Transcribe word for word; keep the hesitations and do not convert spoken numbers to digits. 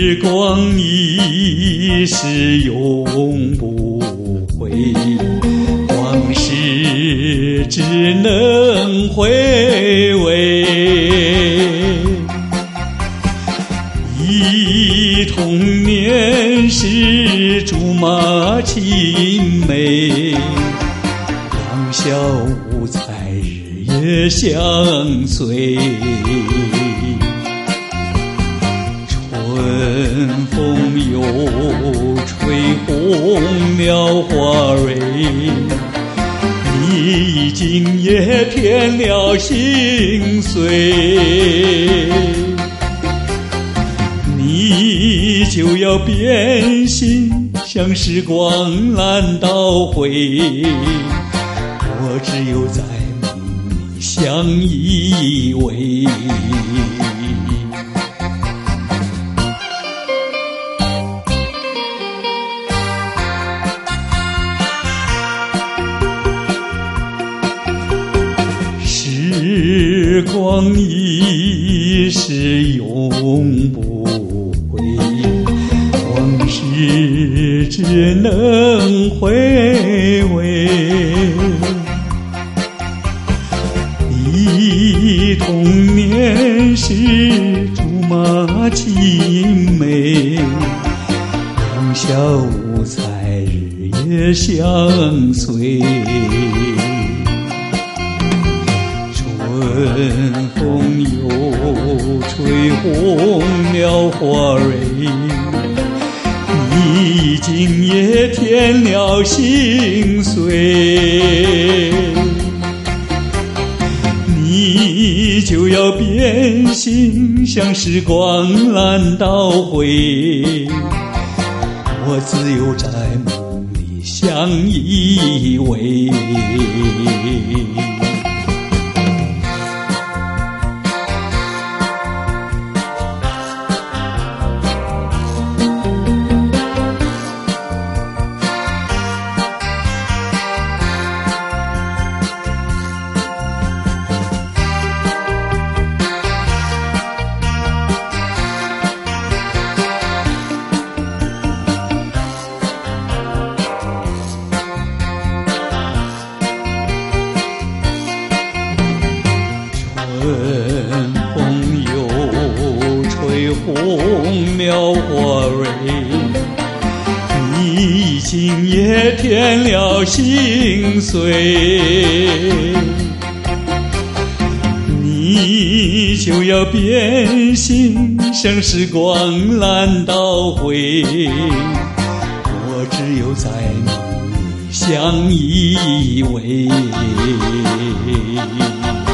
时光一逝永不回，往事只能回味。忆童年时竹马青梅，两小无猜日夜相随。春风又吹红了花蕊，你已经也添了心碎，你就要变心，像时光烂倒回，我只有在梦里相依偎。时光一逝永不回，往事只能回味。忆童年时竹马青梅，两小无猜日夜相随。春风又吹红了花蕊，你已经也添了心碎，你就要变心，像时光烂倒回，我自有在梦里相依偎。春风又吹红了花蕊，你已经也添了心碎，你就要变心，像时光烂倒回，我只有在梦里相依偎。